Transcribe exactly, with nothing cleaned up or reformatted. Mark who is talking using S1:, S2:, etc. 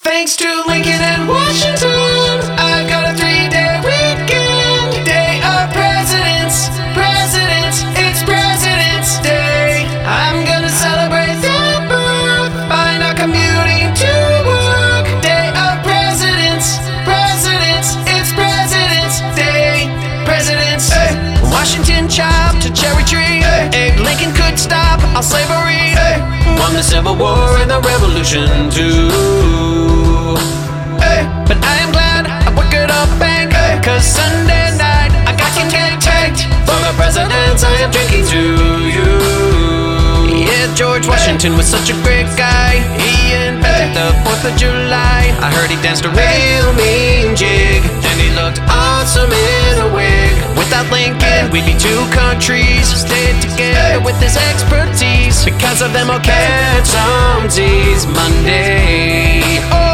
S1: Thanks to Lincoln and Washington, I've got a three-day weekend. Day of Presidents, Presidents, it's President's Day. I'm gonna celebrate their birth by not commuting to work. Day of Presidents, Presidents, it's President's Day. Presidents, hey. Washington chopped a cherry tree. Hey. Abe Lincoln could stop all slavery. Hey. Won the Civil War and the Revolution too. But I am glad I work at a bank, hey. Cause Sunday night I got some get tanked. For the presidents I am drinking to you. Yeah, George Washington was such a great guy. He invented hey. the fourth of July. I heard he danced a real mean jig, and he looked awesome in a wig. Without Lincoln, we'd be two countries. Stayed together with his expertise. Because of them I'll catch some Z's Monday. Oh.